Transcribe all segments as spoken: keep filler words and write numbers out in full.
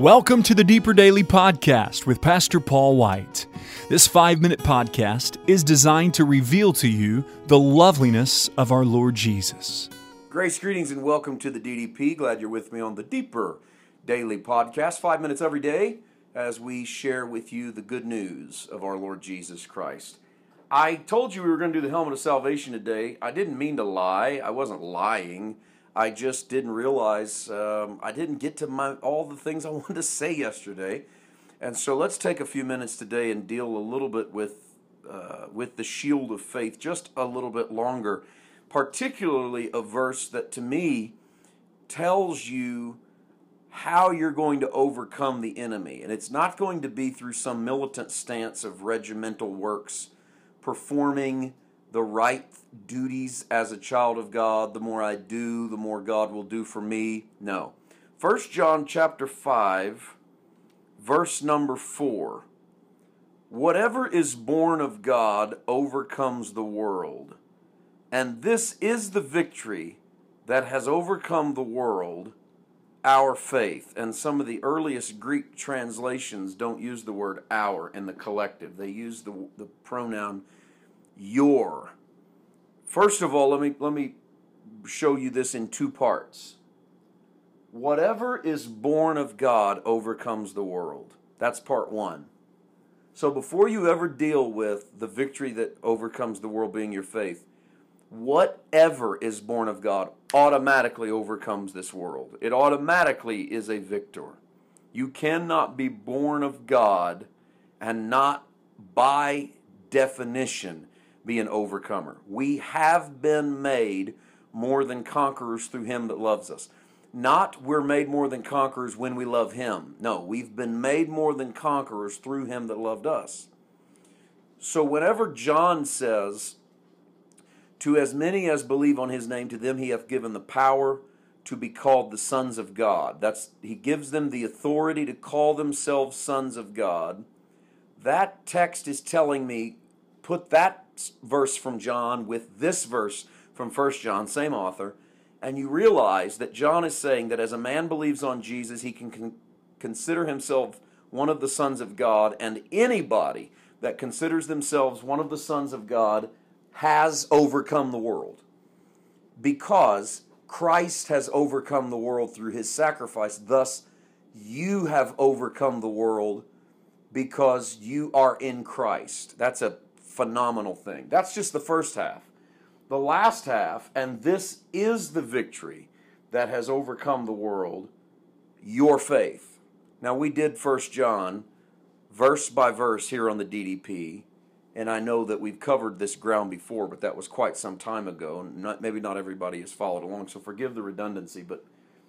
Welcome to the Deeper Daily Podcast with Pastor Paul White. This five-minute podcast is designed to reveal to you the loveliness of our Lord Jesus. Grace, greetings, and welcome to the D D P. Glad you're with me on the Deeper Daily Podcast. Five minutes every day as we share with you the good news of our Lord Jesus Christ. I told you we were going to do the helmet of salvation today. I didn't mean to lie. I wasn't lying. I just didn't realize um, I didn't get to my all the things I wanted to say yesterday. And so let's take a few minutes today and deal a little bit with uh, with the shield of faith, just a little bit longer, particularly a verse that to me tells you how you're going to overcome the enemy. And it's not going to be through some militant stance of regimental works, performing the right duties as a child of God. The more I do, the more God will do for me. No. First John chapter five, verse number four. Whatever is born of God overcomes the world. And this is the victory that has overcome the world, our faith. And some of the earliest Greek translations don't use the word our in the collective. They use the, the pronoun your. First of all, let me let me show you this in two parts. Whatever is born of God overcomes the world. That's part one. So before you ever deal with the victory that overcomes the world being your faith, whatever is born of God automatically overcomes this world. It automatically is a victor. You cannot be born of God and not by definition be an overcomer. We have been made more than conquerors through Him that loves us. Not we're made more than conquerors when we love Him. No, we've been made more than conquerors through Him that loved us. So whenever John says, to as many as believe on His name, to them He hath given the power to be called the sons of God. That's He gives them the authority to call themselves sons of God. That text is telling me, put that verse from John with this verse from First John, same author, and you realize that John is saying that as a man believes on Jesus, he can con- consider himself one of the sons of God, and anybody that considers themselves one of the sons of God has overcome the world, because Christ has overcome the world through His sacrifice. Thus, you have overcome the world because you are in Christ. That's a phenomenal thing. That's just the first half. The last half, and this is the victory that has overcome the world, your faith. Now, we did First John verse by verse here on the D D P, and I know that we've covered this ground before, but that was quite some time ago, and not, maybe not everybody has followed along, so forgive the redundancy, but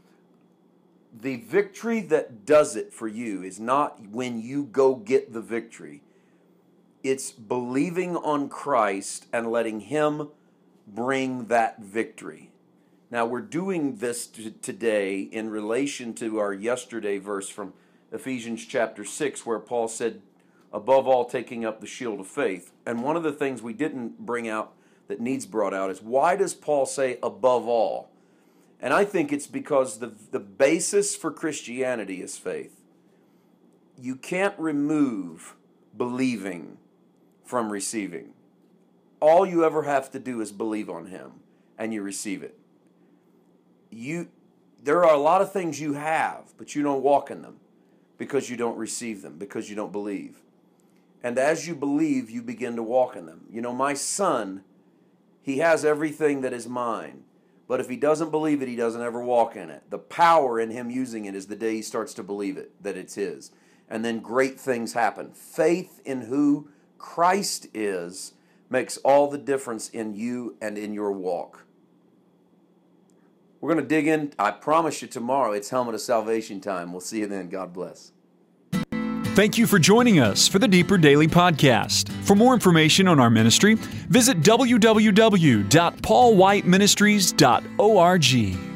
the victory that does it for you is not when you go get the victory. It's believing on Christ and letting Him bring that victory. Now, we're doing this t- today in relation to our yesterday verse from Ephesians chapter six, where Paul said, above all, taking up the shield of faith. And one of the things we didn't bring out that needs brought out is, why does Paul say above all? And I think it's because the, the basis for Christianity is faith. You can't remove believing from receiving. All you ever have to do is believe on Him, and you receive it. You, there are a lot of things you have, but you don't walk in them because you don't receive them, because you don't believe. And as you believe, you begin to walk in them. You know, my son, he has everything that is mine, but if he doesn't believe it, he doesn't ever walk in it. The power in him using it is the day he starts to believe it, that it's his. And then great things happen. Faith in who Christ is makes all the difference in you and in your walk. We're going to dig in. I promise you tomorrow it's Helmet of Salvation time. We'll see you then. God bless. Thank you for joining us for the Deeper Daily Podcast. For more information on our ministry, visit w w w dot paul white ministries dot org.